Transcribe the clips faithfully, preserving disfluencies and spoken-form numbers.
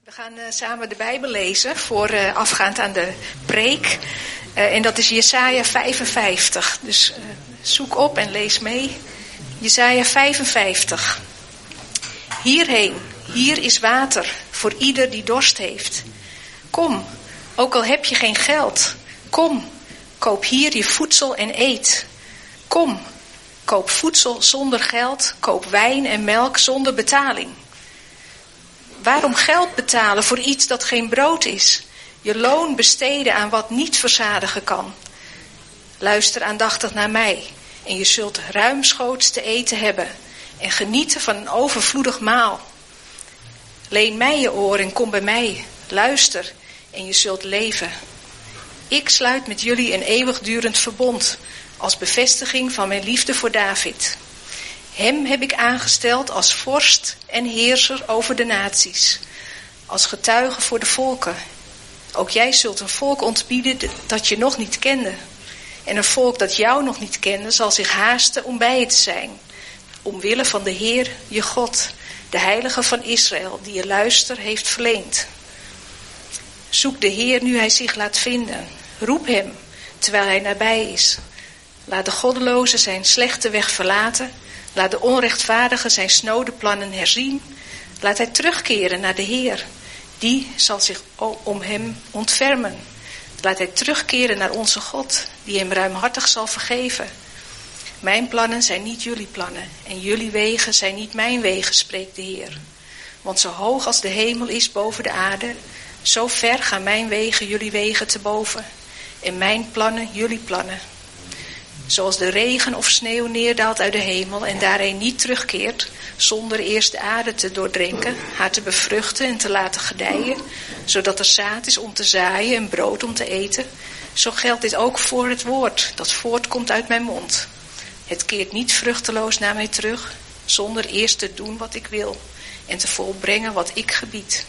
We gaan uh, samen de Bijbel lezen, voorafgaand uh, aan de preek. Uh, en dat is Jesaja vijfenvijftig. Dus uh, zoek op en lees mee. Jesaja vijfenvijftig. Hierheen, hier is water voor ieder die dorst heeft. Kom, ook al heb je geen geld. Kom, koop hier je voedsel en eet. Kom, koop voedsel zonder geld. Koop wijn en melk zonder betaling. Waarom geld betalen voor iets dat geen brood is? Je loon besteden aan wat niet verzadigen kan. Luister aandachtig naar mij en je zult ruimschoots te eten hebben en genieten van een overvloedig maal. Leen mij je oor en kom bij mij. Luister en je zult leven. Ik sluit met jullie een eeuwigdurend verbond als bevestiging van mijn liefde voor David. Hem heb ik aangesteld als vorst en heerser over de naties, als getuige voor de volken. Ook jij zult een volk ontbieden dat je nog niet kende. En een volk dat jou nog niet kende zal zich haasten om bij je te zijn. Omwille van de Heer, je God, de Heilige van Israël, die je luister heeft verleend. Zoek de Heer nu hij zich laat vinden. Roep hem, terwijl hij nabij is. Laat de goddeloze zijn slechte weg verlaten. Laat de onrechtvaardige zijn snode plannen herzien. Laat hij terugkeren naar de Heer. Die zal zich om hem ontfermen. Laat hij terugkeren naar onze God, die hem ruimhartig zal vergeven. Mijn plannen zijn niet jullie plannen en jullie wegen zijn niet mijn wegen, spreekt de Heer. Want zo hoog als de hemel is boven de aarde, zo ver gaan mijn wegen jullie wegen te boven en mijn plannen jullie plannen. Zoals de regen of sneeuw neerdaalt uit de hemel en daarheen niet terugkeert, zonder eerst de aarde te doordrenken, haar te bevruchten en te laten gedijen, zodat er zaad is om te zaaien en brood om te eten, zo geldt dit ook voor het woord dat voortkomt uit mijn mond. Het keert niet vruchteloos naar mij terug, zonder eerst te doen wat ik wil en te volbrengen wat ik gebied.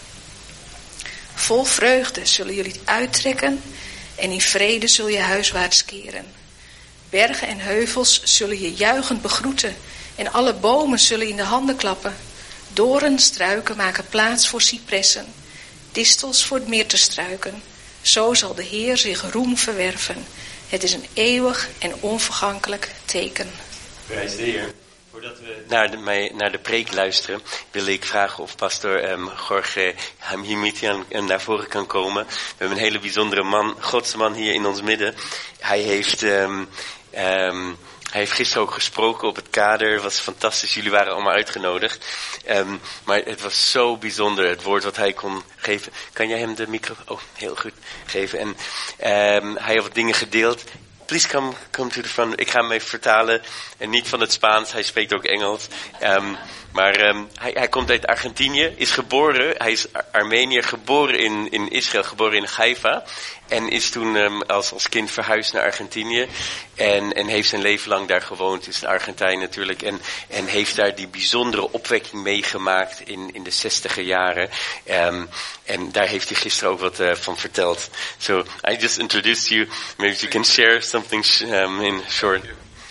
Vol vreugde zullen jullie uittrekken en in vrede zul je huiswaarts keren. Bergen en heuvels zullen je juichend begroeten en alle bomen zullen in de handen klappen. Doren, struiken maken plaats voor cipressen, distels voor meertestruiken. Zo zal de Heer zich roem verwerven. Het is een eeuwig en onvergankelijk teken. Prijs de Heer. Voordat we naar de, naar de preek luisteren, wil ik vragen of pastor um, Jorge Hamimitian naar voren kan komen. We hebben een hele bijzondere man, Godse man hier in ons midden. Hij heeft, um, um, hij heeft gisteren ook gesproken op het kader. Het was fantastisch, jullie waren allemaal uitgenodigd. Um, maar het was zo bijzonder, het woord wat hij kon geven. Kan jij hem de micro... Oh, heel goed. Geven. En um, hij heeft wat dingen gedeeld. Please come, come to the front. Ik ga hem even vertalen. En niet van het Spaans, hij spreekt ook Engels. Um, maar um, hij, hij komt uit Argentinië, is geboren, hij is Ar- Armeniër, geboren in, in Israël, geboren in Haifa. En is toen um, als, als kind verhuisd naar Argentinië. En, en heeft zijn leven lang daar gewoond, is een Argentijn natuurlijk. En, en heeft daar die bijzondere opwekking meegemaakt in, in de zestiger jaren. Um, en daar heeft hij gisteren ook wat uh, van verteld. So, I just introduced you. Maybe you can share something um, in short.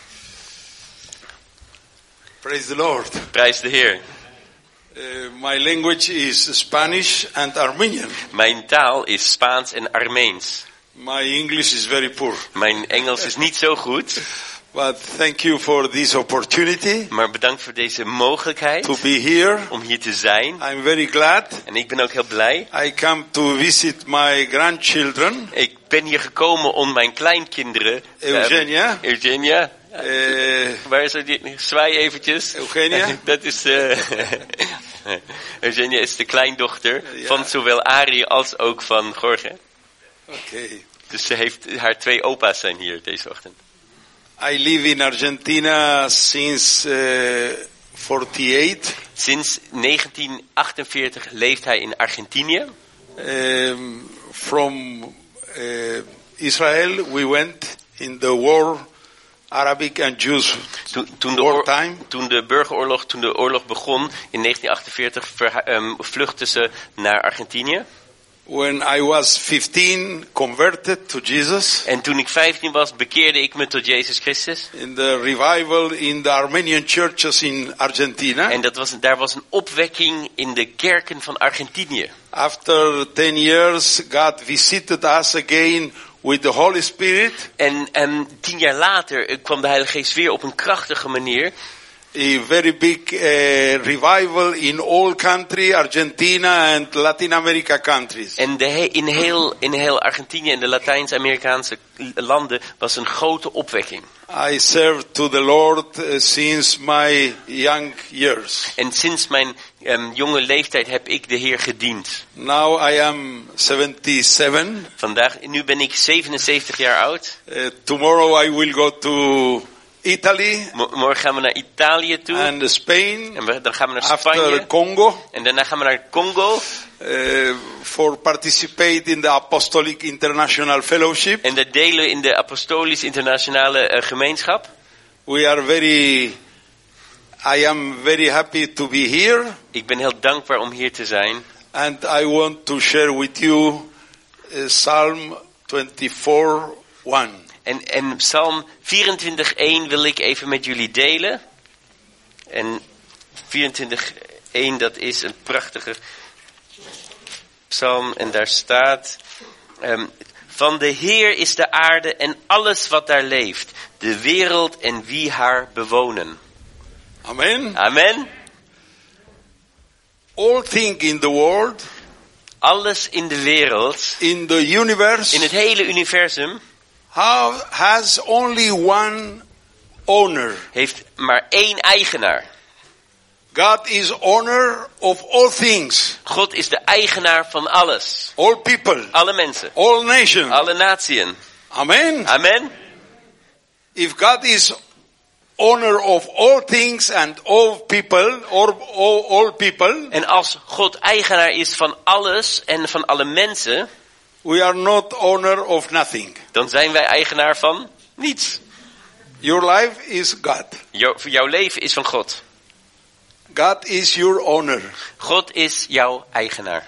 Praise the Lord. Prijs de Heer. Uh, my language is Spanish and Armenian. Mijn taal is Spaans en Armeens. My English is very poor. Mijn Engels is niet zo goed. But thank you for this opportunity. Maar bedankt voor deze mogelijkheid. To be here. Om hier te zijn. I'm very glad. En ik ben ook heel blij. I come to visit my grandchildren. Ik ben hier gekomen om mijn kleinkinderen. Eugenia. Um, Eugenia. Uh, Waar is die? Zwaai eventjes. Eugenia. Dat is uh, Eugenia is de kleindochter ja. van zowel Arie als ook van Jorge. Oké. Okay. Dus ze heeft, haar twee opa's zijn hier deze ochtend. I live in Argentina since uh, forty-eight. Sinds negentien achtenveertig leeft hij in Argentinië. Um, from uh, Israel we went in the war. Arabic and Jews toen, toen, de oor, toen de burgeroorlog, toen de oorlog begon in negentien achtenveertig, ver, um, vluchtten ze naar Argentinië. When I was fifteen, converted to Jesus. En toen ik vijftien was, bekeerde ik me tot Jezus Christus. In the revival in the Armenian churches in Argentina. En dat was, daar was een opwekking in de kerken van Argentinië. After ten years, God visited us again with the Holy Spirit. En, en tien jaar later kwam de Heilige Geest weer op een krachtige manier. A very big uh, revival in all country, Argentina and Latin America countries. En de he, in, heel, in heel Argentinië en de Latijns-Amerikaanse landen was een grote opwekking. I served to the Lord uh, since my young years. En sinds mijn um, jonge leeftijd heb ik de Heer gediend. Now I am seventy-seven. Vandaag, nu ben ik zevenenzeventig jaar oud. Uh, tomorrow I will go to Italy. M- morgen gaan we naar Italië toe. And Spain. En we, dan gaan we naar After Spanje. Congo. En daarna gaan we naar Congo. Uh, for participate in the Apostolic International Fellowship. En dat delen we in de Apostolisch Internationale uh, Gemeenschap. We are very, I am very happy to be here. Ik ben heel dankbaar om hier te zijn. And I want to share with you uh, Psalm twenty-four one. En, en Psalm vierentwintig één wil ik even met jullie delen. En vierentwintig één, dat is een prachtige psalm. En daar staat: um, van de Heer is de aarde en alles wat daar leeft. De wereld en wie haar bewonen. Amen. Amen. All things in the world, Alles in de wereld, in the universe, in het hele universum, have, has only one owner. heeft maar één eigenaar. God is owner of all things. God is de eigenaar van alles. All people. Alle mensen. All nations. Alle natieën. Amen. Amen. If God is owner of all things and all people, or all, all people, En als God eigenaar is van alles en van alle mensen, we are not owner of nothing. dan zijn wij eigenaar van niets. Your life is God. Jou, jouw leven is van God. God is your owner. God is jouw eigenaar.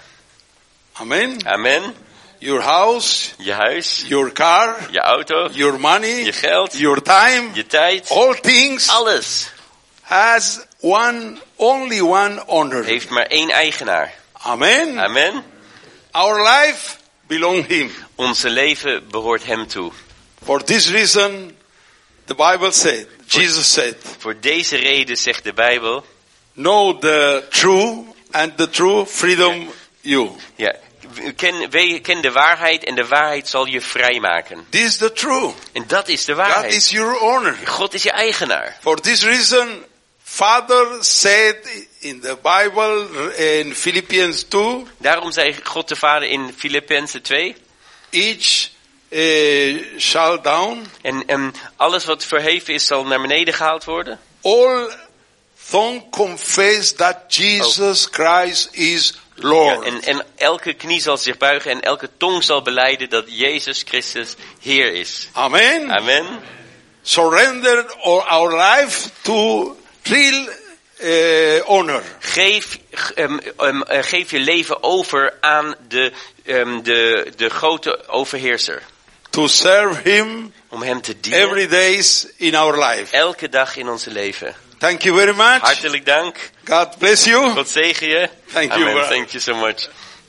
Amen. Amen. Your house, Je huis, your car, je auto, your money, je geld, your time, je tijd, all things alles has one, only one owner. heeft maar één eigenaar. Amen. Amen. Our life belongs him. Onze leven behoort hem toe. For this reason, the Bible said, Jesus said, Voor deze reden zegt de Bijbel, know the true and the true freedom you. ja, ken, we- ken de waarheid en de waarheid zal je vrijmaken. This is the true. En dat is de God waarheid. is your owner. God is je eigenaar. For this reason, Father said in the Bible in Philippians two, Daarom zei God de Vader in Filippenzen twee. each uh, shall down, En, en alles wat verheven is zal naar beneden gehaald worden. all tongue confess that Jesus Christ is Lord. Ja, en, en elke knie zal zich buigen en elke tong zal belijden dat Jezus Christus Heer is. Amen. Amen. Surrender all our life to real uh, honor. Geef, um, um, uh, geef je leven over aan de, um, de, de grote overheerser. To serve him Om hem te dienen. every days in our life. Elke dag in onze leven. Thank you very much. Hartelijk dank. God bless you. God zegen je. Thank you, Amen. brother. Thank you so much.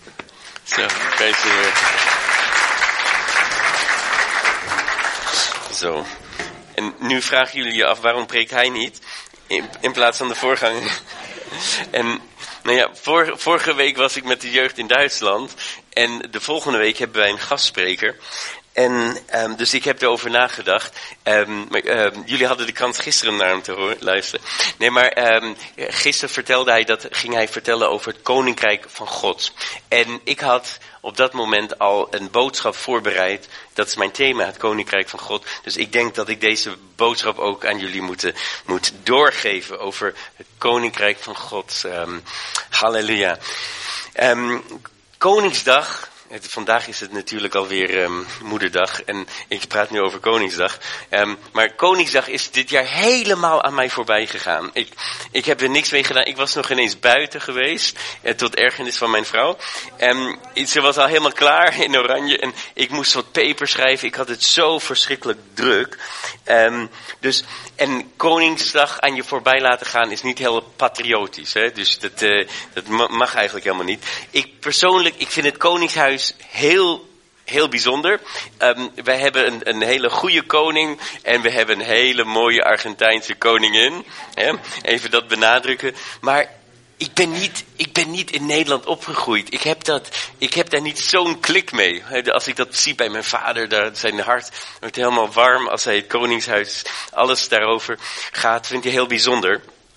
Zo, prijs de Heer. Zo. En nu vragen jullie je af, waarom preekt hij niet? In, in plaats van de voorganger. En nou ja, vor, vorige week was ik met de jeugd in Duitsland. En de volgende week hebben wij een gastspreker. En um, dus ik heb erover nagedacht. Um, maar, um, jullie hadden de kans gisteren naar hem te horen, luisteren. Nee, maar um, gisteren vertelde hij dat, ging hij vertellen over het Koninkrijk van God. En ik had op dat moment al een boodschap voorbereid. Dat is mijn thema, het Koninkrijk van God. Dus ik denk dat ik deze boodschap ook aan jullie moet, moet doorgeven over het Koninkrijk van God. Um, halleluja. Um, Koningsdag. Het, vandaag is het natuurlijk alweer um, moederdag en ik praat nu over Koningsdag. Um, maar Koningsdag is dit jaar helemaal aan mij voorbij gegaan. Ik, ik heb er niks mee gedaan. Ik was nog ineens buiten geweest, eh, tot ergernis van mijn vrouw. Um, ze was al helemaal klaar in oranje en ik moest wat paper schrijven. Ik had het zo verschrikkelijk druk. Um, dus, en Koningsdag aan je voorbij laten gaan is niet heel patriotisch. Hè? Dus dat, uh, dat mag eigenlijk helemaal niet. Ik persoonlijk, ik vind het Koningshuis heel, heel bijzonder. Um, wij hebben een, een hele goede koning en we hebben een hele mooie Argentijnse koningin. Hè? Even dat benadrukken. Maar ik ben niet, ik ben niet in Nederland opgegroeid. Ik heb dat, ik heb daar niet zo'n klik mee. Als ik dat zie bij mijn vader, daar zijn hart wordt helemaal warm als hij het Koningshuis, alles daarover gaat, vindt hij heel bijzonder.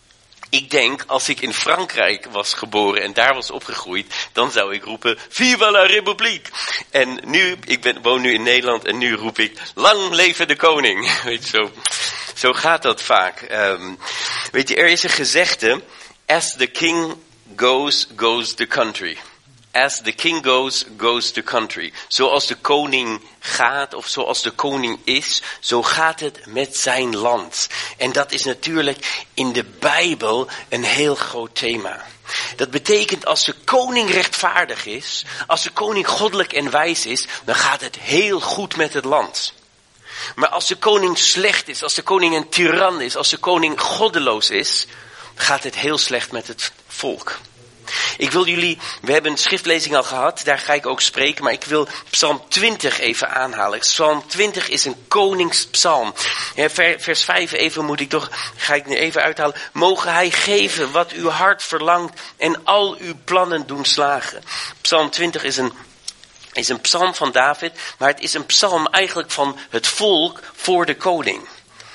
Ik denk, als ik in Frankrijk was geboren en daar was opgegroeid, dan zou ik roepen, Viva la République! En nu, ik ben, woon nu in Nederland en nu roep ik, lang leven de koning! Weet je, zo, zo gaat dat vaak. Um, weet je, er is een gezegde, as the king goes, goes the country. As the king goes, goes the country. Zoals de koning gaat, of zoals de koning is, zo gaat het met zijn land. En dat is natuurlijk in de Bijbel een heel groot thema. Dat betekent als de koning rechtvaardig is, als de koning goddelijk en wijs is, dan gaat het heel goed met het land. Maar als de koning slecht is, als de koning een tiran is, als de koning goddeloos is, gaat het heel slecht met het volk. Ik wil jullie, we hebben een schriftlezing al gehad, daar ga ik ook spreken, maar ik wil Psalm twintig even aanhalen. Psalm twintig is een koningspsalm. Ja, vers vijf even moet ik toch, ga ik nu even uithalen. Mogen hij geven wat uw hart verlangt en al uw plannen doen slagen. Psalm twintig is een, is een psalm van David, maar het is een psalm eigenlijk van het volk voor de koning.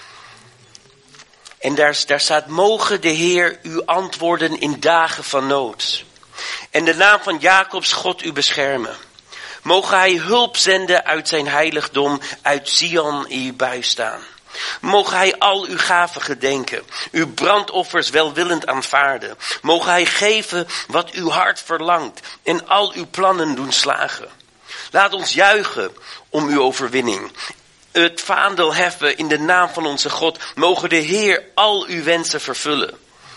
En daar, daar staat, mogen de Heer u antwoorden in dagen van nood. En de naam van Jacobs God u beschermen. Mogen hij hulp zenden uit zijn heiligdom, uit Sion in uw bijstaan. Mogen hij al uw gaven gedenken, uw brandoffers welwillend aanvaarden. Mogen hij geven wat uw hart verlangt en al uw plannen doen slagen. Laat ons juichen om uw overwinning. Het vaandel heffen in de naam van onze God. Mogen de Heer al uw wensen vervullen.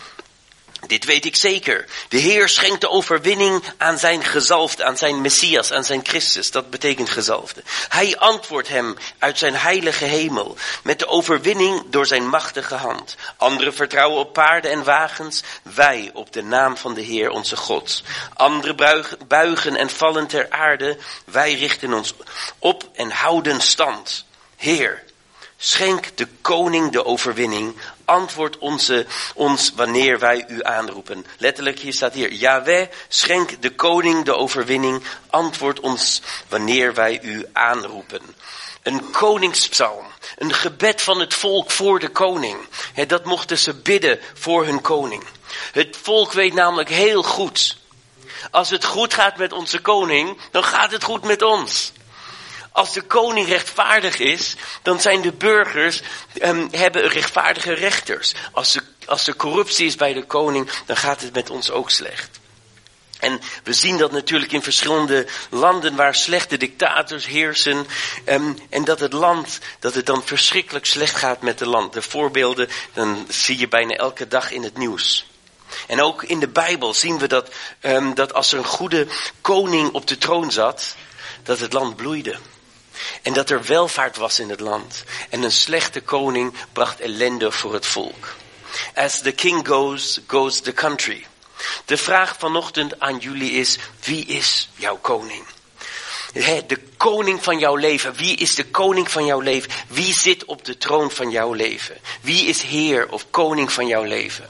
Dit weet ik zeker. De Heer schenkt de overwinning aan zijn gezalfde, aan zijn Messias, aan zijn Christus. Dat betekent gezalfde. Hij antwoordt hem uit zijn heilige hemel. Met de overwinning door zijn machtige hand. Anderen vertrouwen op paarden en wagens. Wij op de naam van de Heer onze God. Anderen buigen en vallen ter aarde. Wij richten ons op en houden stand. Heer, schenk de koning de overwinning. Antwoord onze, ons wanneer wij u aanroepen. Letterlijk, hier staat hier. Jahweh, schenk de koning de overwinning. Antwoord ons wanneer wij u aanroepen. Een koningspsalm. Een gebed van het volk voor de koning. He, dat mochten ze bidden voor hun koning. Het volk weet namelijk heel goed. Als het goed gaat met onze koning, dan gaat het goed met ons. Als de koning rechtvaardig is, dan zijn de burgers, um, hebben rechtvaardige rechters. Als de, als er corruptie is bij de koning, dan gaat het met ons ook slecht. En we zien dat natuurlijk in verschillende landen waar slechte dictators heersen. Um, en dat het land, dat het dan verschrikkelijk slecht gaat met het land. De voorbeelden, dan zie je bijna elke dag in het nieuws. En ook in de Bijbel zien we dat, um, dat als er een goede koning op de troon zat, dat het land bloeide. En dat er welvaart was in het land. En een slechte koning bracht ellende voor het volk. As the king goes, goes the country. De vraag vanochtend aan jullie is, wie is jouw koning? De koning van jouw leven. Wie is de koning van jouw leven? Wie zit op de troon van jouw leven? Wie is heer of koning van jouw leven?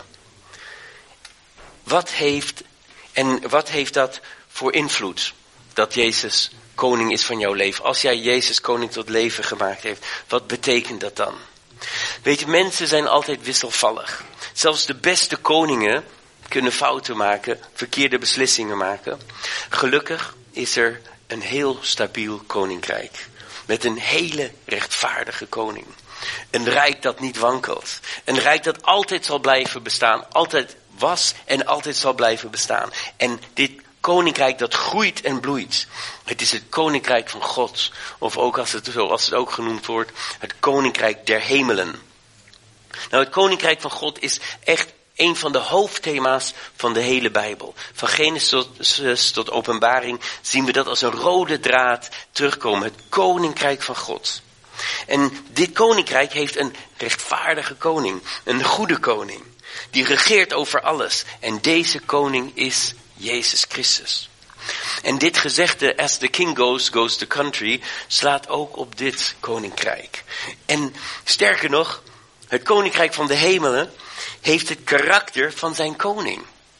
Wat heeft, en wat heeft dat voor invloed? Dat Jezus koning is van jouw leven. Als jij Jezus koning tot leven gemaakt heeft, wat betekent dat dan? Weet je, mensen zijn altijd wisselvallig. Zelfs de beste koningen kunnen fouten maken, verkeerde beslissingen maken. Gelukkig is er een heel stabiel koninkrijk. Met een hele rechtvaardige koning. Een rijk dat niet wankelt. Een rijk dat altijd zal blijven bestaan. Altijd was en altijd zal blijven bestaan. En dit koninkrijk dat groeit en bloeit. Het is het koninkrijk van God. Of ook als het, zoals het ook genoemd wordt, het koninkrijk der hemelen. Nou, het koninkrijk van God is echt een van de hoofdthema's van de hele Bijbel. Van Genesis tot Openbaring zien we dat als een rode draad terugkomen. Het koninkrijk van God. En dit koninkrijk heeft een rechtvaardige koning. Een goede koning. Die regeert over alles. En deze koning is Jezus Christus. En dit gezegde, as the king goes, goes the country, slaat ook op dit koninkrijk. En sterker nog, het koninkrijk van de hemelen heeft het karakter van zijn koning.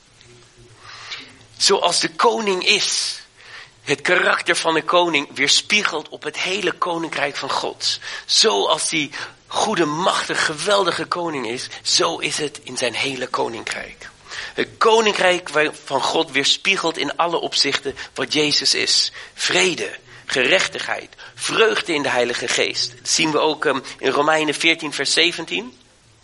Zoals de koning is, het karakter van de koning weerspiegelt op het hele koninkrijk van God. Zoals die goede, machtige, geweldige koning is, zo is het in zijn hele koninkrijk. Het koninkrijk van God weerspiegelt in alle opzichten wat Jezus is. Vrede, gerechtigheid, vreugde in de Heilige Geest. Dat zien we ook um, in Romeinen veertien vers zeventien.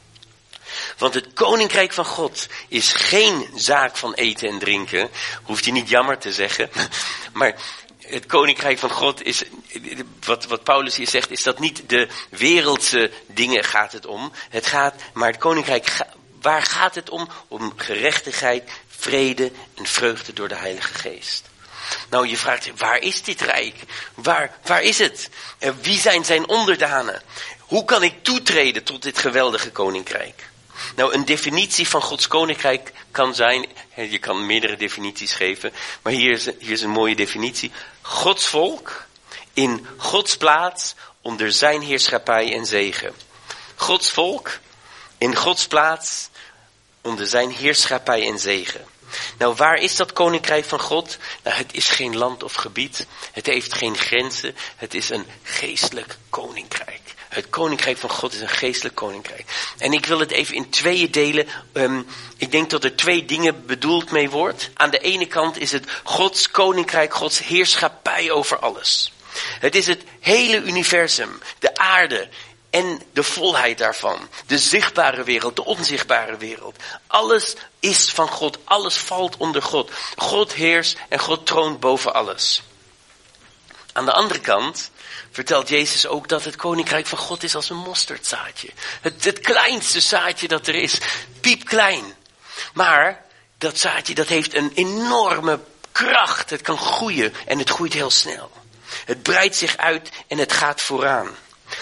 Want het koninkrijk van God is geen zaak van eten en drinken. Hoeft je niet jammer te zeggen. Maar het koninkrijk van God is, wat, wat Paulus hier zegt, is dat niet de wereldse dingen gaat het om. Het gaat, maar het koninkrijk, waar gaat het om? Om gerechtigheid, vrede en vreugde door de Heilige Geest. Nou, je vraagt, waar is dit rijk? Waar, waar is het? En wie zijn zijn onderdanen? Hoe kan ik toetreden tot dit geweldige koninkrijk? Nou, een definitie van Gods koninkrijk kan zijn, je kan meerdere definities geven, maar hier is, hier is een mooie definitie. Gods volk in Gods plaats onder zijn heerschappij en zegen. Gods volk in Gods plaats onder zijn heerschappij en zegen. Nou, waar is dat koninkrijk van God? Nou, het is geen land of gebied. Het heeft geen grenzen. Het is een geestelijk koninkrijk. Het koninkrijk van God is een geestelijk koninkrijk. En ik wil het even in tweeën delen. Um, ik denk dat er twee dingen bedoeld mee wordt. Aan de ene kant is het Gods koninkrijk, Gods heerschappij over alles. Het is het hele universum, de aarde en de volheid daarvan. De zichtbare wereld, de onzichtbare wereld. Alles is van God, alles valt onder God. God heerst en God troont boven alles. Aan de andere kant vertelt Jezus ook dat het koninkrijk van God is als een mosterdzaadje. Het, het kleinste zaadje dat er is, piepklein. Maar dat zaadje dat heeft een enorme kracht. Het kan groeien en het groeit heel snel. Het breidt zich uit en het gaat vooraan.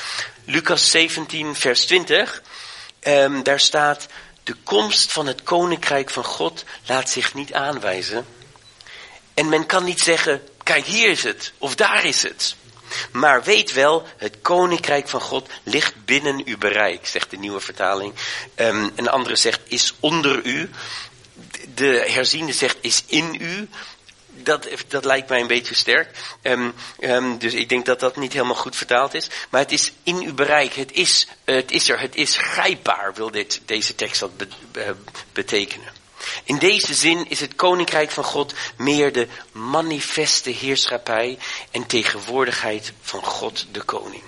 Lucas zeventien vers twintig, um, daar staat: de komst van het koninkrijk van God laat zich niet aanwijzen. En men kan niet zeggen, kijk hier is het of daar is het. Maar weet wel, het koninkrijk van God ligt binnen uw bereik, zegt de nieuwe vertaling. Um, een andere zegt, is onder u. De herziende zegt, is in u. Dat, dat lijkt mij een beetje sterk. Um, um, dus ik denk dat dat niet helemaal goed vertaald is. Maar het is in uw bereik. Het is, uh, het is er. Het is grijpbaar, wil dit, deze tekst dat be, uh, betekenen. In deze zin is het koninkrijk van God meer de manifeste heerschappij en tegenwoordigheid van God de koning.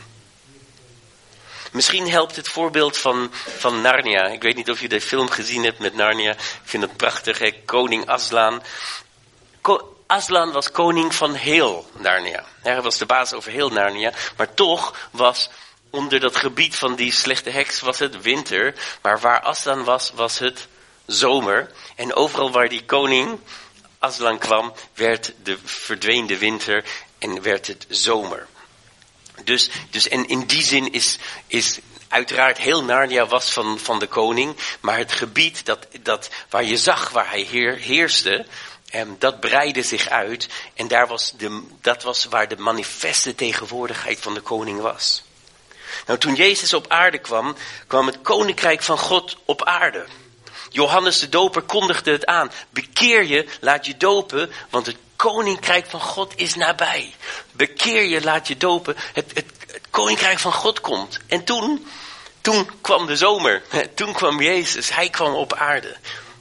Misschien helpt het voorbeeld van, van Narnia. Ik weet niet of je de film gezien hebt met Narnia. Ik vind het prachtig, hè? Koning Aslan. Ko- Aslan was koning van heel Narnia. Hij was de baas over heel Narnia. Maar toch was onder dat gebied van die slechte heks was het winter. Maar waar Aslan was, was het zomer. En overal waar die koning Aslan kwam, werd de, verdween de winter en werd het zomer. Dus, dus en in die zin is, is uiteraard heel Narnia was van, van de koning. Maar het gebied dat, dat, waar je zag waar hij heer, heerste, en dat breidde zich uit. En daar was de, dat was waar de manifeste tegenwoordigheid van de koning was. Nou, toen Jezus op aarde kwam, kwam het koninkrijk van God op aarde. Johannes de Doper kondigde het aan. Bekeer je, laat je dopen, want het koninkrijk van God is nabij. Bekeer je, laat je dopen. Het, het, het koninkrijk van God komt. En toen, toen kwam de zomer. Toen kwam Jezus. Hij kwam op aarde.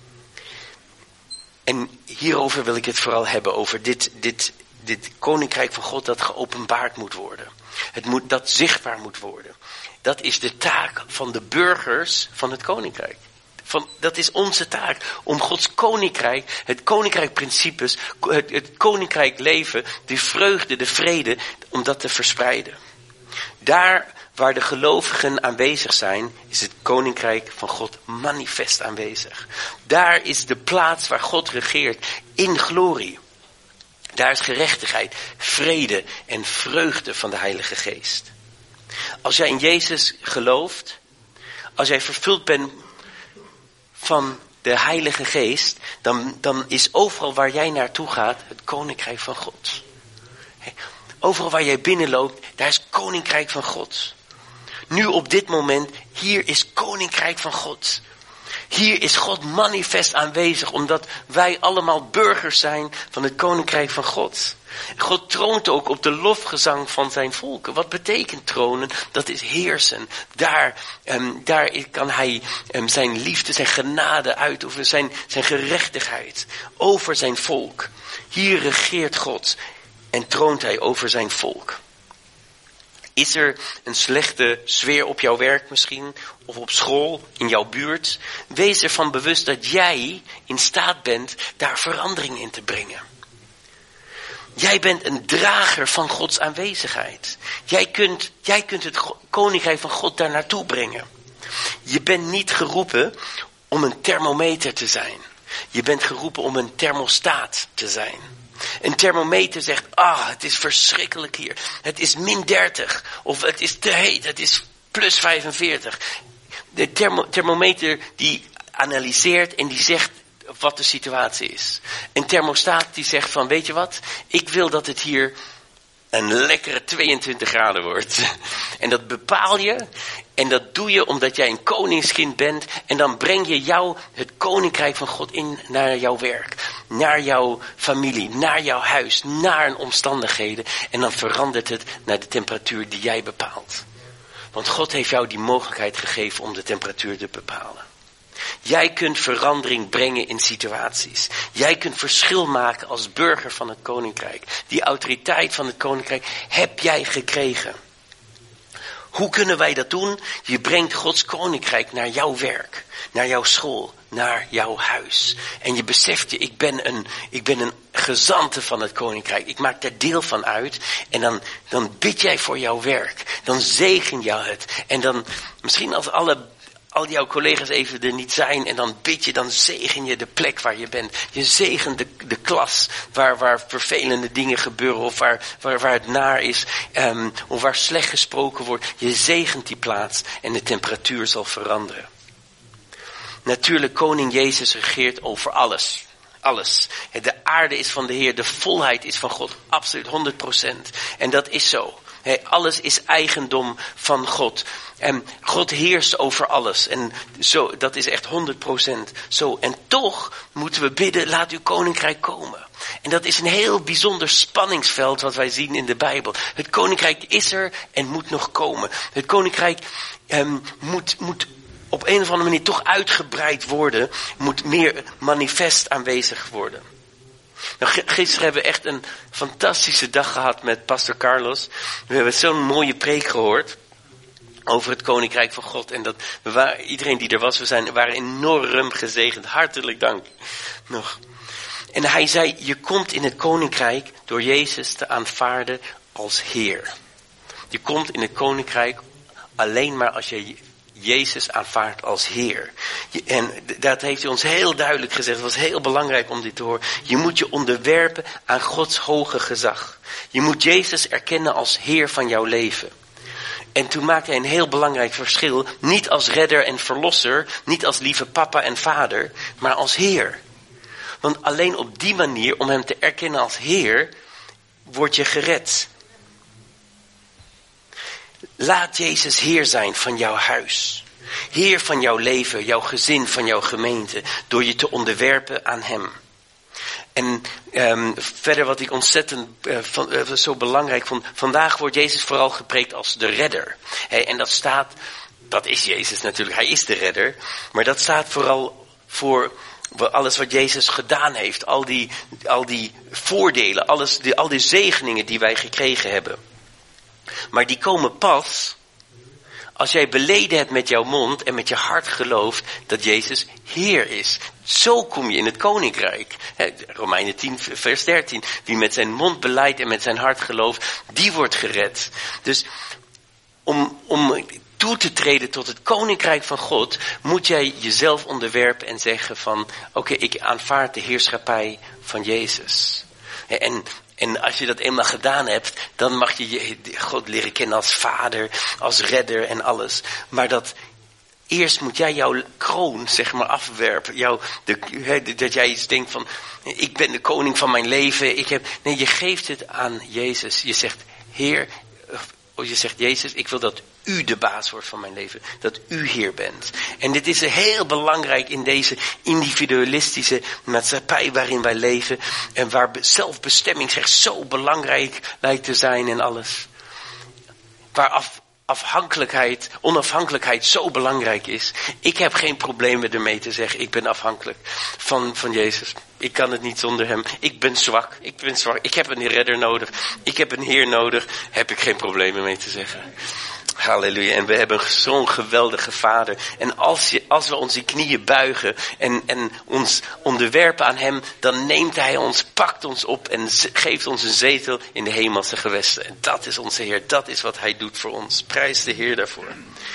En hierover wil ik het vooral hebben. Over dit, dit, dit koninkrijk van God dat geopenbaard moet worden. Het moet, dat zichtbaar moet worden. Dat is de taak van de burgers van het koninkrijk. Van, dat is onze taak. Om Gods koninkrijk, het koninkrijkprincipes, het, het koninkrijk leven, de vreugde, de vrede, om dat te verspreiden. Daar waar de gelovigen aanwezig zijn, is het koninkrijk van God manifest aanwezig. Daar is de plaats waar God regeert in glorie. Daar is gerechtigheid, vrede en vreugde van de Heilige Geest. Als jij in Jezus gelooft, als jij vervuld bent van de Heilige Geest, dan, dan is overal waar jij naartoe gaat het koninkrijk van God. Overal waar jij binnenloopt, daar is koninkrijk van God. Nu op dit moment, hier is koninkrijk van God. Hier is God manifest aanwezig, omdat wij allemaal burgers zijn van het koninkrijk van God. God troont ook op de lofgezang van zijn volken. Wat betekent tronen? Dat is heersen. Daar, um, daar kan hij um, zijn liefde, zijn genade uitoefenen, zijn, zijn gerechtigheid over zijn volk. Hier regeert God en troont hij over zijn volk. Is er een slechte sfeer op jouw werk misschien? Of op school, in jouw buurt? Wees ervan bewust dat jij in staat bent daar verandering in te brengen. Jij bent een drager van Gods aanwezigheid. Jij kunt, jij kunt het koninkrijk van God daar naartoe brengen. Je bent niet geroepen om een thermometer te zijn. Je bent geroepen om een thermostaat te zijn. Een thermometer zegt, ah, het is verschrikkelijk hier. Het is min dertig. Of het is te heet. Het is plus vijfenveertig. De thermo- thermometer die analyseert en die zegt wat de situatie is. Een thermostaat die zegt van, weet je wat? Ik wil dat het hier een lekkere tweeëntwintig graden wordt. En dat bepaal je. En dat doe je omdat jij een koningskind bent. En dan breng je jou het koninkrijk van God in naar jouw werk. Naar jouw familie. Naar jouw huis. Naar een omstandigheden. En dan verandert het naar de temperatuur die jij bepaalt. Want God heeft jou die mogelijkheid gegeven om de temperatuur te bepalen. Jij kunt verandering brengen in situaties. Jij kunt verschil maken als burger van het koninkrijk. Die autoriteit van het koninkrijk heb jij gekregen. Hoe kunnen wij dat doen? Je brengt Gods koninkrijk naar jouw werk, naar jouw school, naar jouw huis. En je beseft je, ik ben een, ik ben een gezante van het koninkrijk. Ik maak daar deel van uit. En dan, dan bid jij voor jouw werk. Dan zegen jou het. En dan, misschien als alle... al jouw collega's even er niet zijn en dan bid je, dan zegen je de plek waar je bent. Je zegent de, de klas waar, waar vervelende dingen gebeuren of waar, waar, waar het naar is um, of waar slecht gesproken wordt. Je zegent die plaats en de temperatuur zal veranderen. Natuurlijk, koning Jezus regeert over alles. Alles. De aarde is van de Heer, de volheid is van God, absoluut honderd procent. En dat is zo. He, alles is eigendom van God. En God heerst over alles. En zo, dat is echt honderd procent zo. En toch moeten we bidden, laat uw koninkrijk komen. En dat is een heel bijzonder spanningsveld wat wij zien in de Bijbel. Het koninkrijk is er en moet nog komen. Het koninkrijk um, moet, moet op een of andere manier toch uitgebreid worden. Moet meer manifest aanwezig worden. Nou, gisteren hebben we echt een fantastische dag gehad met pastor Carlos. We hebben zo'n mooie preek gehoord over het koninkrijk van God. En dat we waren, iedereen die er was, we zijn, waren enorm gezegend. Hartelijk dank. Nog. En hij zei, je komt in het koninkrijk door Jezus te aanvaarden als Heer. Je komt in het koninkrijk alleen maar als je Jezus aanvaardt als Heer. En dat heeft hij ons heel duidelijk gezegd. Het was heel belangrijk om dit te horen. Je moet je onderwerpen aan Gods hoge gezag. Je moet Jezus erkennen als Heer van jouw leven. En toen maakte hij een heel belangrijk verschil. Niet als redder en verlosser. Niet als lieve papa en vader. Maar als Heer. Want alleen op die manier, om hem te erkennen als Heer, word je gered. Laat Jezus Heer zijn van jouw huis. Heer van jouw leven, jouw gezin, van jouw gemeente. Door je te onderwerpen aan hem. En um, verder wat ik ontzettend uh, van, uh, zo belangrijk vond. Vandaag wordt Jezus vooral gepreekt als de redder. Hey, en dat staat, dat is Jezus natuurlijk, hij is de redder. Maar dat staat vooral voor alles wat Jezus gedaan heeft. Al die, al die voordelen, alles, die, al die zegeningen die wij gekregen hebben. Maar die komen pas Als jij beleden hebt met jouw mond en met je hart gelooft dat Jezus Heer is. Zo kom je in het koninkrijk. Romeinen tien vers dertien. Wie met zijn mond belijdt en met zijn hart gelooft, die wordt gered. Dus om, om toe te treden tot het koninkrijk van God, moet jij jezelf onderwerpen en zeggen van, oké, okay, ik aanvaard de heerschappij van Jezus. En, en als je dat eenmaal gedaan hebt, dan mag je God leren kennen als vader, als redder en alles. Maar dat eerst moet jij jouw kroon, zeg maar, afwerpen. Jouw, de, dat jij iets denkt van, ik ben de koning van mijn leven. Ik heb, nee, je geeft het aan Jezus. Je zegt, Heer, je zegt, Jezus, ik wil dat u de baas wordt van mijn leven. Dat u Heer bent. En dit is heel belangrijk in deze individualistische maatschappij waarin wij leven. En waar zelfbestemming zich zo belangrijk lijkt te zijn en alles. Waar af, afhankelijkheid, onafhankelijkheid zo belangrijk is. Ik heb geen problemen ermee te zeggen, ik ben afhankelijk van, van Jezus. Ik kan het niet zonder hem. Ik ben zwak. Ik ben zwak. Ik heb een redder nodig. Ik heb een Heer nodig. Heb ik geen problemen mee te zeggen. Halleluja. En we hebben zo'n geweldige Vader. En als, je, als we onze knieën buigen en, en ons onderwerpen aan hem, dan neemt hij ons, pakt ons op en z- geeft ons een zetel in de hemelse gewesten. En dat is onze Heer. Dat is wat hij doet voor ons. Prijs de Heer daarvoor.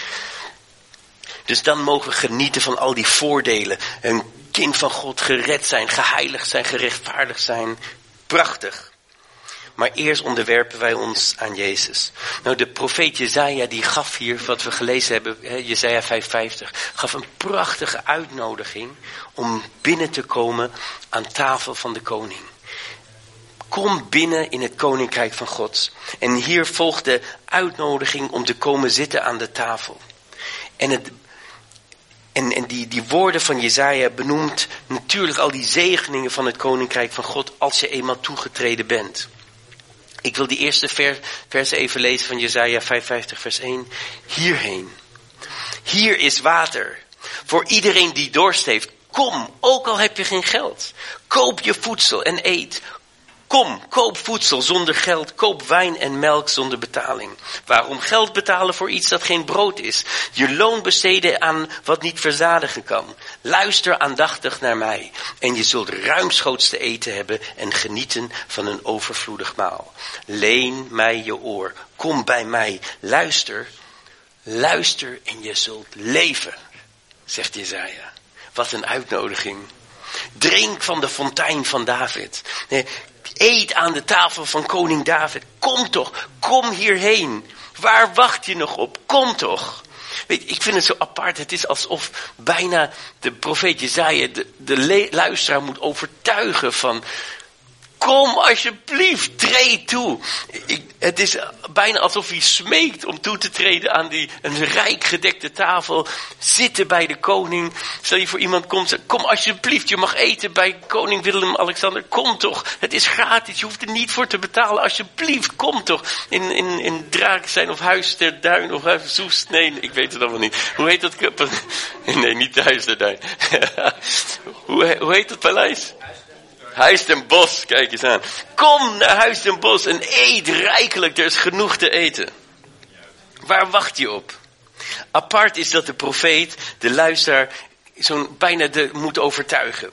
Dus dan mogen we genieten van al die voordelen. Een kind van God, gered zijn, geheiligd zijn, gerechtvaardigd zijn. Prachtig. Maar eerst onderwerpen wij ons aan Jezus. Nou, de profeet Jesaja die gaf hier, wat we gelezen hebben, hè, Jesaja vijfenvijftig, gaf een prachtige uitnodiging om binnen te komen aan tafel van de koning. Kom binnen in het koninkrijk van God. En hier volgt de uitnodiging om te komen zitten aan de tafel. En het En, en die, die woorden van Jesaja benoemt natuurlijk al die zegeningen van het koninkrijk van God als je eenmaal toegetreden bent. Ik wil die eerste vers, versen even lezen van Jesaja vijfenvijftig vers één. Hierheen. Hier is water. Voor iedereen die dorst heeft. Kom, ook al heb je geen geld. Koop je voedsel en eet. Kom, koop voedsel zonder geld, koop wijn en melk zonder betaling. Waarom geld betalen voor iets dat geen brood is? Je loon besteden aan wat niet verzadigen kan. Luister aandachtig naar mij en je zult ruimschoots te eten hebben en genieten van een overvloedig maal. Leen mij je oor, kom bij mij, luister, luister en je zult leven, zegt Jesaja. Wat een uitnodiging. Drink van de fontein van David. Nee, eet aan de tafel van koning David. Kom toch, kom hierheen. Waar wacht je nog op? Kom toch. Weet, ik vind het zo apart. Het is alsof bijna de profeet Jesaja de, de le- luisteraar moet overtuigen van, kom alsjeblieft, treed toe. Ik, het is bijna alsof hij smeekt om toe te treden aan die een rijk gedekte tafel. Zitten bij de koning. Stel je voor iemand komt, zegt, kom alsjeblieft, je mag eten bij koning Willem-Alexander. Kom toch, het is gratis, je hoeft er niet voor te betalen. Alsjeblieft, kom toch. In, in, in Drakenstein of Huis ter Duin of Huis Soest. Nee, ik weet het allemaal niet. Hoe heet dat? Nee, niet Huis ter Duin. hoe, hoe heet dat paleis? Huis ten Bosch, kijk eens aan. Kom naar Huis ten Bosch en eet rijkelijk, er is genoeg te eten. Waar wacht je op? Apart is dat de profeet, de luisteraar, zo'n bijna de, moet overtuigen.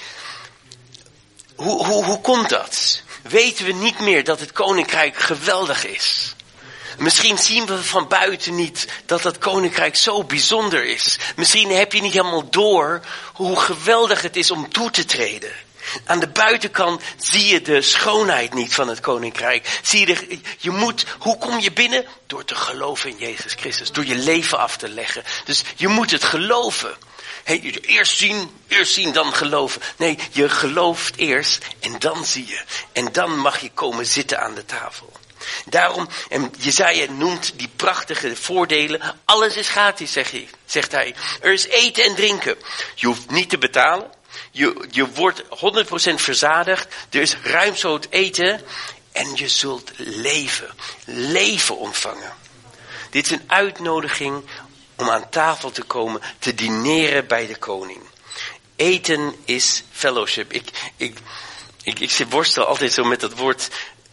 Hoe, hoe, hoe komt dat? Weten we niet meer dat het koninkrijk geweldig is? Misschien zien we van buiten niet dat dat koninkrijk zo bijzonder is. Misschien heb je niet helemaal door hoe geweldig het is om toe te treden. Aan de buitenkant zie je de schoonheid niet van het koninkrijk. Zie je, de, je moet, hoe kom je binnen? Door te geloven in Jezus Christus. Door je leven af te leggen. Dus je moet het geloven. Hey, eerst zien, eerst zien, dan geloven. Nee, je gelooft eerst en dan zie je. En dan mag je komen zitten aan de tafel. Daarom, en Jesaja noemt die prachtige voordelen. Alles is gratis, zeg hij, zegt hij. Er is eten en drinken. Je hoeft niet te betalen. Je, je wordt honderd procent verzadigd. Er is ruimschoots eten. En je zult leven. Leven ontvangen. Dit is een uitnodiging om aan tafel te komen. Te dineren bij de koning. Eten is fellowship. Ik, ik, ik, ik worstel altijd zo met dat woord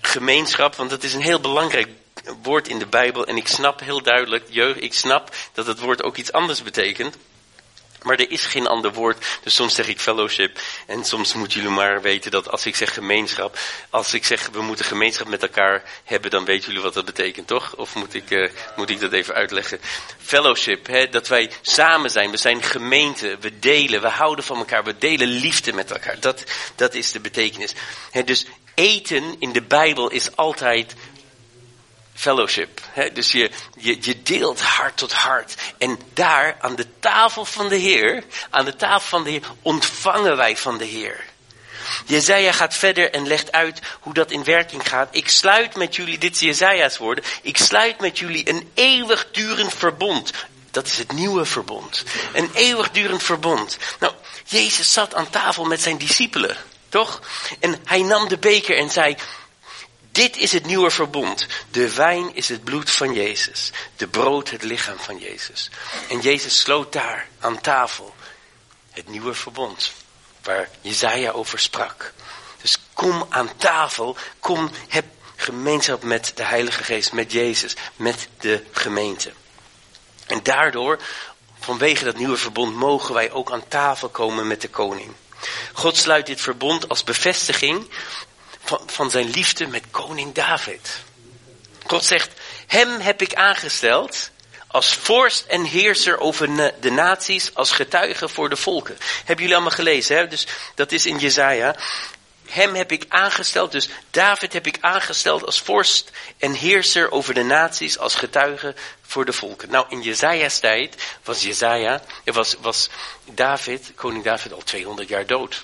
gemeenschap, want dat is een heel belangrijk woord in de Bijbel. En ik snap heel duidelijk, jeugd, ik snap dat het woord ook iets anders betekent. Maar er is geen ander woord, dus soms zeg ik fellowship. En soms moeten jullie maar weten dat als ik zeg gemeenschap, als ik zeg we moeten gemeenschap met elkaar hebben, dan weten jullie wat dat betekent, toch? Of moet ik, uh, moet ik dat even uitleggen? Fellowship, hè, dat wij samen zijn, we zijn gemeente, we delen, we houden van elkaar, we delen liefde met elkaar. Dat, dat is de betekenis. Hè, dus eten in de Bijbel is altijd fellowship. Hè? Dus je, je, je deelt hart tot hart. En daar, aan de tafel van de Heer, aan de tafel van de Heer, ontvangen wij van de Heer. Jesaja gaat verder en legt uit hoe dat in werking gaat. Ik sluit met jullie, dit is Jesaja's woorden, ik sluit met jullie een eeuwigdurend verbond. Dat is het nieuwe verbond. Een eeuwigdurend verbond. Nou, Jezus zat aan tafel met zijn discipelen, toch? En hij nam de beker en zei, dit is het nieuwe verbond. De wijn is het bloed van Jezus. De brood het lichaam van Jezus. En Jezus sloot daar aan tafel het nieuwe verbond. Waar Jesaja over sprak. Dus kom aan tafel. Kom, heb gemeenschap met de Heilige Geest. Met Jezus. Met de gemeente. En daardoor, vanwege dat nieuwe verbond, mogen wij ook aan tafel komen met de koning. God sluit dit verbond als bevestiging Van, van zijn liefde met koning David. God zegt, hem heb ik aangesteld als vorst en heerser over de naties, als getuige voor de volken. Hebben jullie allemaal gelezen, hè? Dus dat is in Jesaja. Hem heb ik aangesteld, dus David heb ik aangesteld als vorst en heerser over de naties, als getuige voor de volken. Nou, in Jesaja's tijd was Jesaja, was, was David, koning David, al tweehonderd jaar dood.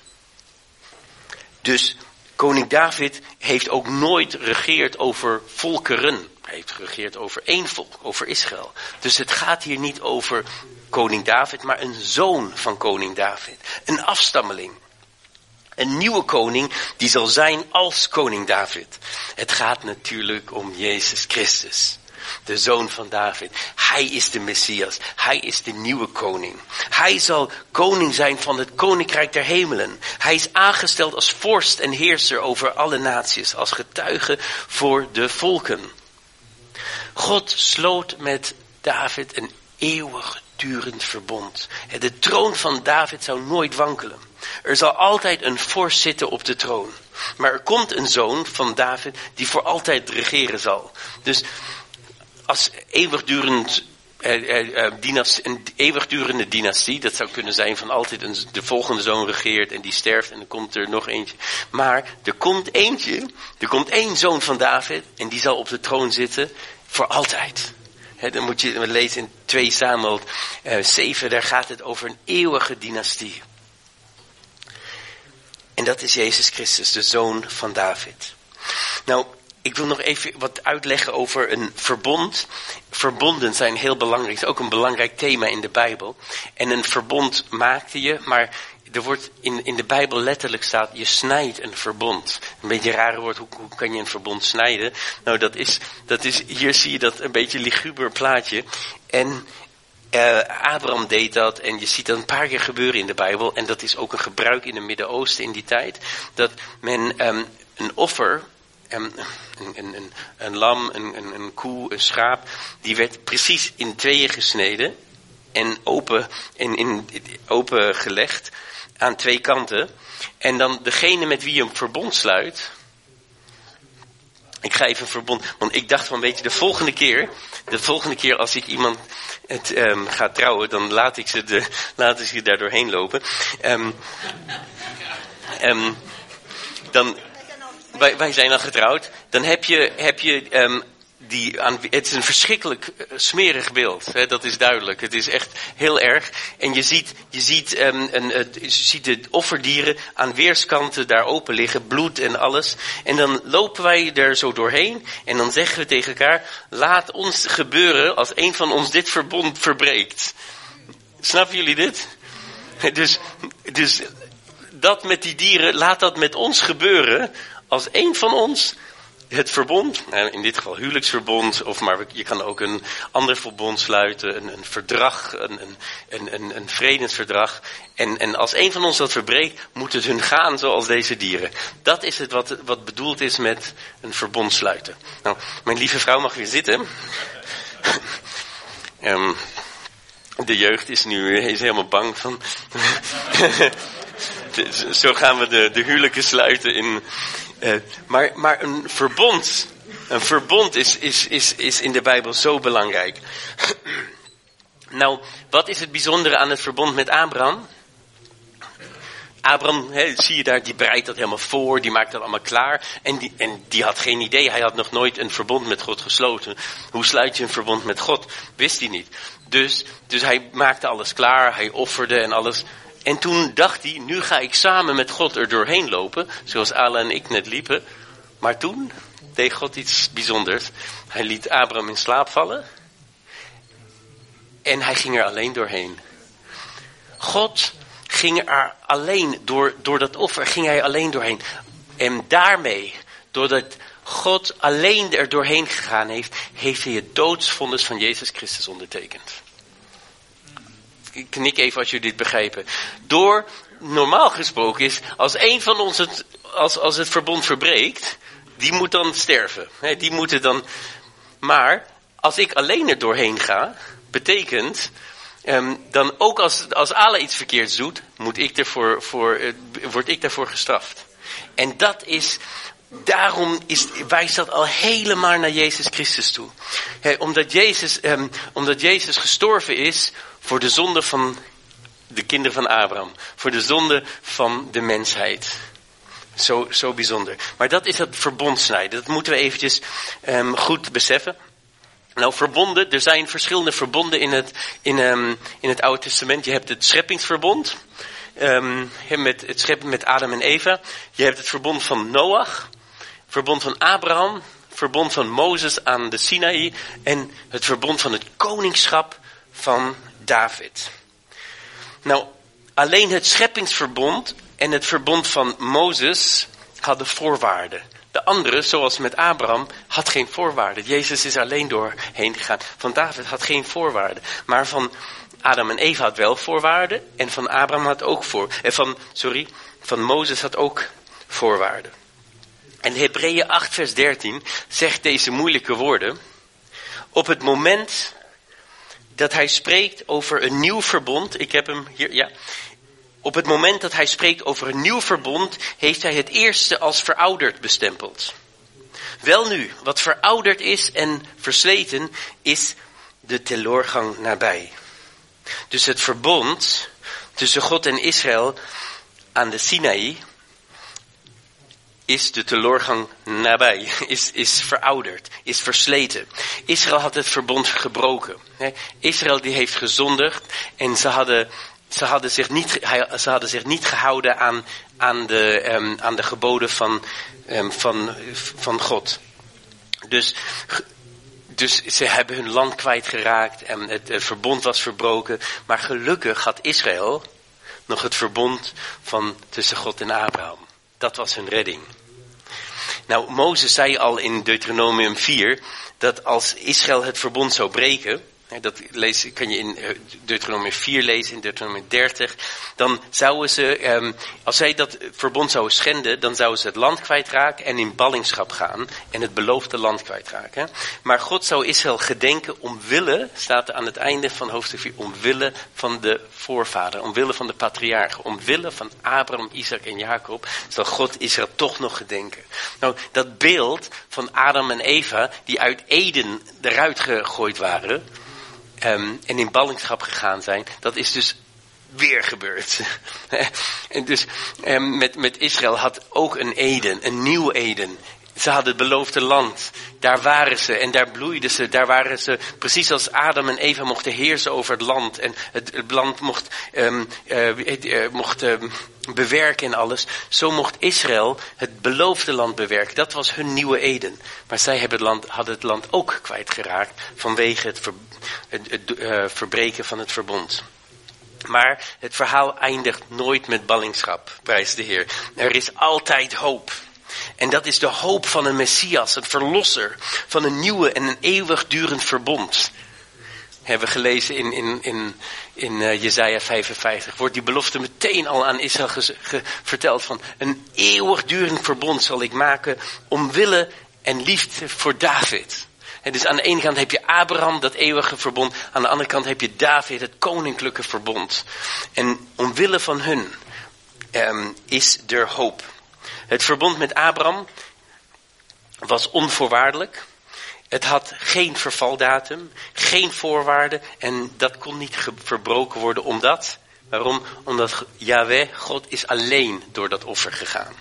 Dus koning David heeft ook nooit regeerd over volkeren. Hij heeft geregeerd over één volk, over Israël. Dus het gaat hier niet over koning David, maar een zoon van koning David. Een afstammeling. Een nieuwe koning die zal zijn als koning David. Het gaat natuurlijk om Jezus Christus. De zoon van David. Hij is de Messias. Hij is de nieuwe koning. Hij zal koning zijn van het koninkrijk der hemelen. Hij is aangesteld als vorst en heerser over alle naties. Als getuige voor de volken. God sloot met David een eeuwigdurend verbond. De troon van David zou nooit wankelen. Er zal altijd een vorst zitten op de troon. Maar er komt een zoon van David die voor altijd regeren zal. Dus als eeuwigdurend, eh, eh, dynastie, een eeuwigdurende dynastie, dat zou kunnen zijn van altijd een, de volgende zoon regeert en die sterft en dan komt er nog eentje. Maar er komt eentje, er komt één zoon van David en die zal op de troon zitten voor altijd. He, dan moet je lezen in twee Samuel uh, zeven, daar gaat het over een eeuwige dynastie. En dat is Jezus Christus, de zoon van David. Nou, ik wil nog even wat uitleggen over een verbond. Verbonden zijn heel belangrijk. Het is ook een belangrijk thema in de Bijbel. En een verbond maakte je, maar er wordt in, in de Bijbel letterlijk staat, je snijdt een verbond. Een beetje een rare woord, hoe, hoe kan je een verbond snijden? Nou, dat is, dat is, hier zie je dat een beetje liguber plaatje. En Uh, Abraham deed dat en je ziet dat een paar keer gebeuren in de Bijbel. En dat is ook een gebruik in het Midden-Oosten in die tijd. Dat men um, een offer, um, een, een, een, een lam, een, een, een koe, een schaap, die werd precies in tweeën gesneden en open, in, in, open gelegd aan twee kanten. En dan degene met wie je een verbond sluit. Ik ga even een verbond, want ik dacht van weet je, de volgende keer, de volgende keer als ik iemand het um, ga trouwen, dan laat ik ze, de, laat ik ze daar doorheen lopen. Um, um, dan, wij, wij zijn al getrouwd. Dan heb je, heb je um, die aan, het is een verschrikkelijk smerig beeld. Hè, dat is duidelijk. Het is echt heel erg. En je ziet, je ziet, um, een, uh, je ziet de offerdieren aan weerskanten daar open liggen. Bloed en alles. En dan lopen wij er zo doorheen. En dan zeggen we tegen elkaar, laat ons gebeuren als een van ons dit verbond verbreekt. Snappen jullie dit? Dus, dus dat met die dieren, laat dat met ons gebeuren als een van ons het verbond, in dit geval huwelijksverbond, of maar je kan ook een ander verbond sluiten, een, een verdrag, een, een, een, een vredesverdrag. En, en als een van ons dat verbreekt, moet het hun gaan zoals deze dieren. Dat is het wat, wat bedoeld is met een verbond sluiten. Nou, mijn lieve vrouw mag weer zitten. um, de jeugd is nu is helemaal bang van... Zo gaan we de, de huwelijken sluiten in... Uh, maar, maar een verbond, een verbond is, is, is, is in de Bijbel zo belangrijk. Nou, wat is het bijzondere aan het verbond met Abraham? Abraham, he, zie je daar, die bereidt dat helemaal voor, die maakt dat allemaal klaar. En die, en die had geen idee, hij had nog nooit een verbond met God gesloten. Hoe sluit je een verbond met God? Wist hij niet. Dus, dus hij maakte alles klaar, hij offerde en alles... En toen dacht hij, nu ga ik samen met God er doorheen lopen, zoals Ala en ik net liepen. Maar toen deed God iets bijzonders. Hij liet Abraham in slaap vallen. En hij ging er alleen doorheen. God ging er alleen, door, door dat offer ging hij alleen doorheen. En daarmee, doordat God alleen er doorheen gegaan heeft, heeft hij het doodsvonnis van Jezus Christus ondertekend. Knik even als jullie dit begrijpen. Door, normaal gesproken is, als een van ons het, als, als het verbond verbreekt, die moet dan sterven. He, die moeten dan, maar als ik alleen er doorheen ga, betekent, um, dan ook als, als Allah iets verkeerds doet, moet ik ervoor, voor, uh, word ik daarvoor gestraft. En dat is, daarom is, wijst dat al helemaal naar Jezus Christus toe. He, omdat, Jezus, um, omdat Jezus gestorven is voor de zonde van de kinderen van Abraham. Voor de zonde van de mensheid. Zo, zo bijzonder. Maar dat is het verbond snijden. Dat moeten we eventjes um, goed beseffen. Nou, verbonden, er zijn verschillende verbonden in het, in, um, in het Oude Testament. Je hebt het scheppingsverbond. Um, met het scheppen met Adam en Eva. Je hebt het verbond van Noach. Verbond van Abraham. Verbond van Mozes aan de Sinaï. En het verbond van het koningschap van David. Nou, alleen het scheppingsverbond en het verbond van Mozes hadden voorwaarden. De andere, zoals met Abraham, had geen voorwaarden. Jezus is alleen doorheen gegaan. Van David had geen voorwaarden. Maar van Adam en Eva had wel voorwaarden. En van Abraham had ook voor. En van, sorry, van Mozes had ook voorwaarden. En Hebreeën acht vers dertien zegt deze moeilijke woorden. Op het moment dat hij spreekt over een nieuw verbond. Ik heb hem hier, ja. Op het moment dat hij spreekt over een nieuw verbond, heeft hij het eerste als verouderd bestempeld. Welnu, wat verouderd is en versleten, is de teloorgang nabij. Dus het verbond tussen God en Israël aan de Sinaï is de teloorgang nabij, is, is verouderd, is versleten. Israël had het verbond gebroken. Israël die heeft gezondigd en ze hadden, ze hadden, zich, niet, ze hadden zich niet gehouden aan, aan, de, um, aan de geboden van, um, van, van God. Dus, dus ze hebben hun land kwijtgeraakt en het, het verbond was verbroken. Maar gelukkig had Israël nog het verbond van tussen God en Abraham. Dat was hun redding. Nou, Mozes zei al in Deuteronomium vier, dat als Israël het verbond zou breken, dat lees, kan je in Deuteronomium vier lezen, in Deuteronomium dertig, dan zouden ze, als zij dat verbond zouden schenden, dan zouden ze het land kwijtraken en in ballingschap gaan en het beloofde land kwijtraken. Maar God zou Israël gedenken omwille, staat er aan het einde van hoofdstuk vier, omwille van de voorvader, omwille van de patriarchen, omwille van Abraham, Isaac en Jacob, zal God Israël toch nog gedenken. Nou, dat beeld van Adam en Eva, die uit Eden eruit gegooid waren, Um, en in ballingschap gegaan zijn, dat is dus weer gebeurd. En dus um, met, met Israël had ook een Eden, een nieuw Eden. Ze hadden het beloofde land. Daar waren ze en daar bloeiden ze. Daar waren ze precies als Adam en Eva mochten heersen over het land. En het, het land mocht, um, uh, uh, mocht um, bewerken en alles. Zo mocht Israël het beloofde land bewerken. Dat was hun nieuwe Eden. Maar zij hebben het land, hadden het land ook kwijtgeraakt vanwege het, ver, het, het uh, verbreken van het verbond. Maar het verhaal eindigt nooit met ballingschap, prijs de Heer. Er is altijd hoop. En dat is de hoop van een Messias, een verlosser, van een nieuwe en een eeuwigdurend verbond. Hebben we gelezen in, in, in, in uh, Jesaja vijfenvijftig. Wordt die belofte meteen al aan Israël ge, ge, verteld van een eeuwigdurend verbond zal ik maken omwille en liefde voor David. En dus aan de ene kant heb je Abraham, dat eeuwige verbond. Aan de andere kant heb je David, het koninklijke verbond. En omwille van hun um, is er hoop. Het verbond met Abraham was onvoorwaardelijk. Het had geen vervaldatum, geen voorwaarden en dat kon niet ge- verbroken worden omdat, waarom? Omdat Yahweh, God, is alleen door dat offer gegaan.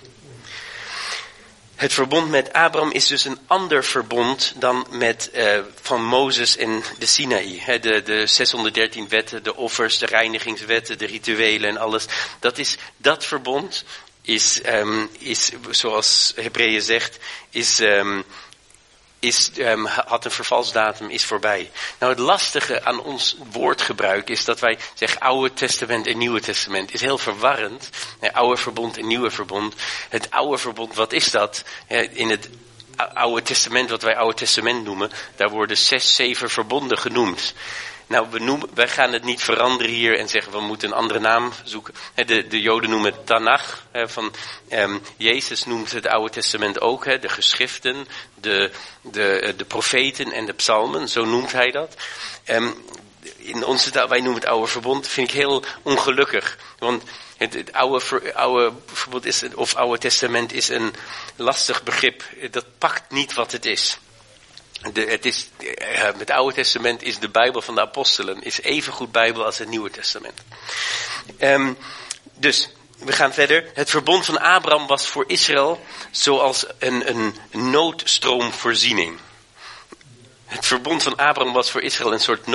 Het verbond met Abraham is dus een ander verbond dan met uh, van Mozes en de Sinaï. He, de, de zeshonderddertien wetten, de offers, de reinigingswetten, de rituelen en alles. Dat is dat verbond is, um, is zoals Hebreeën zegt, is um, Is, um, had een vervalsdatum, is voorbij. Nou, het lastige aan ons woordgebruik is dat wij zeggen Oude Testament en Nieuwe Testament. Is heel verwarrend. Nee, oude verbond en Nieuwe verbond. Het Oude verbond, wat is dat? In het Oude Testament, wat wij Oude Testament noemen, daar worden zes, zeven verbonden genoemd. Nou, we noemen, wij gaan het niet veranderen hier en zeggen we moeten een andere naam zoeken. De, de Joden noemen het Tanach. Van, um, Jezus noemt het Oude Testament ook. He, de geschriften, de, de, de profeten en de psalmen. Zo noemt hij dat. Um, in onze taal, wij noemen het Oude Verbond. Vind ik heel ongelukkig. Want het, het oude, ver, oude Verbond is, of Oude Testament is een lastig begrip. Dat pakt niet wat het is. De, het is, het Oude Testament is de Bijbel van de apostelen. Is even goed Bijbel als het Nieuwe Testament. Um, dus, we gaan verder. Het verbond van Abraham was voor Israël zoals een, een noodstroomvoorziening. Het verbond van Abraham was voor Israël een soort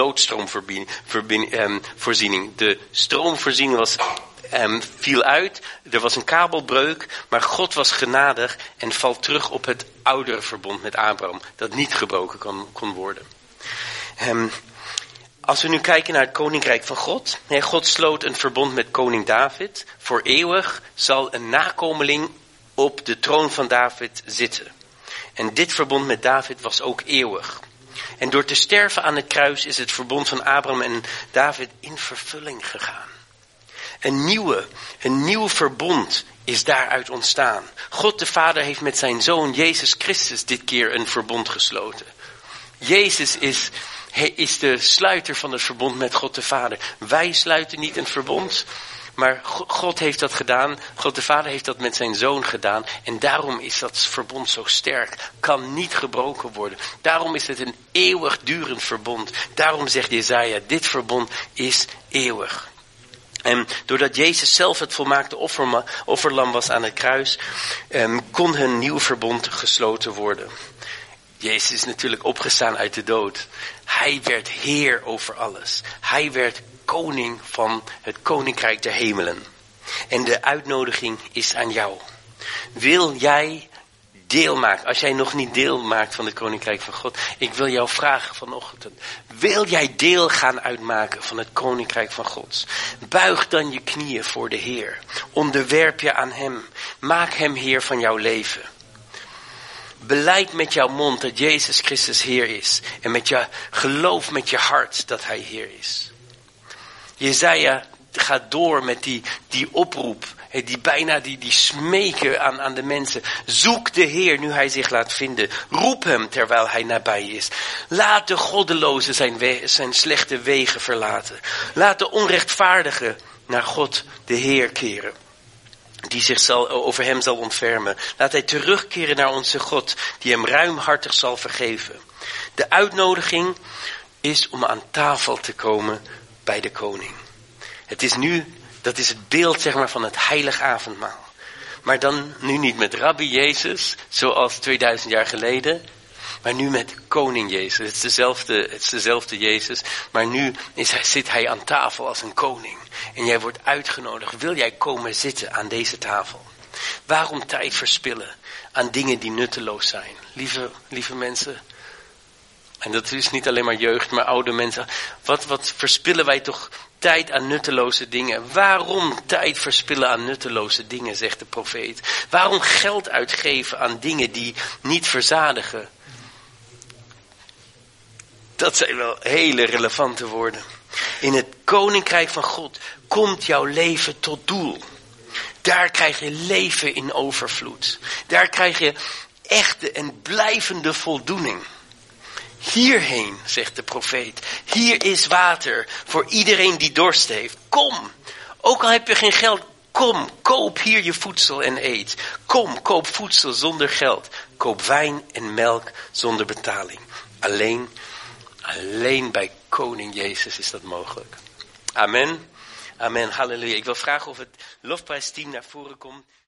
noodstroomvoorziening. De stroomvoorziening was, um, viel uit, er was een kabelbreuk, maar God was genadig en valt terug op het oudere verbond met Abraham, dat niet gebroken kon, kon worden. Um, als we nu kijken naar het koninkrijk van God, nee, God sloot een verbond met koning David. Voor eeuwig zal een nakomeling op de troon van David zitten. En dit verbond met David was ook eeuwig. En door te sterven aan het kruis is het verbond van Abraham en David in vervulling gegaan. Een nieuwe, een nieuw verbond is daaruit ontstaan. God de Vader heeft met zijn Zoon Jezus Christus dit keer een verbond gesloten. Jezus is, is de sluiter van het verbond met God de Vader. Wij sluiten niet een verbond, maar God heeft dat gedaan. God de Vader heeft dat met zijn Zoon gedaan. En daarom is dat verbond zo sterk. Kan niet gebroken worden. Daarom is het een eeuwigdurend verbond. Daarom zegt Jesaja, dit verbond is eeuwig. En doordat Jezus zelf het volmaakte offerma, offerlam was aan het kruis, um, kon een nieuw verbond gesloten worden. Jezus is natuurlijk opgestaan uit de dood. Hij werd Heer over alles. Hij werd koning van het koninkrijk der hemelen. En de uitnodiging is aan jou. Wil jij deel maken? Als jij nog niet deel maakt van het koninkrijk van God. Ik wil jou vragen vanochtend. Wil jij deel gaan uitmaken van het koninkrijk van God? Buig dan je knieën voor de Heer. Onderwerp je aan hem. Maak hem Heer van jouw leven. Belijd met jouw mond dat Jezus Christus Heer is. En met je geloof met je hart dat hij Heer is. Jesaja gaat door met die, die oproep. Die bijna die, die smeken aan, aan de mensen. Zoek de Heer nu hij zich laat vinden. Roep hem terwijl hij nabij is. Laat de goddeloze zijn, we, zijn slechte wegen verlaten. Laat de onrechtvaardige naar God de Heer keren. Die zich zal, over hem zal ontfermen. Laat hij terugkeren naar onze God. Die hem ruimhartig zal vergeven. De uitnodiging is om aan tafel te komen bij de koning. Het is nu, dat is het beeld zeg maar van het heilig avondmaal. Maar dan nu niet met Rabbi Jezus, zoals tweeduizend jaar geleden. Maar nu met koning Jezus. Het is dezelfde, het is dezelfde Jezus. Maar nu is hij, zit hij aan tafel als een koning. En jij wordt uitgenodigd. Wil jij komen zitten aan deze tafel? Waarom tijd verspillen aan dingen die nutteloos zijn? Lieve, lieve mensen. En dat is niet alleen maar jeugd, maar oude mensen. Wat, wat verspillen wij toch tijd aan nutteloze dingen. Waarom tijd verspillen aan nutteloze dingen, zegt de profeet. Waarom geld uitgeven aan dingen die niet verzadigen? Dat zijn wel hele relevante woorden. In het koninkrijk van God komt jouw leven tot doel. Daar krijg je leven in overvloed. Daar krijg je echte en blijvende voldoening. Hierheen, zegt de profeet. Hier is water voor iedereen die dorst heeft. Kom, ook al heb je geen geld. Kom, koop hier je voedsel en eet. Kom, koop voedsel zonder geld. Koop wijn en melk zonder betaling. Alleen, alleen bij koning Jezus is dat mogelijk. Amen. Amen. Halleluja. Ik wil vragen of het lofprijsteam naar voren komt.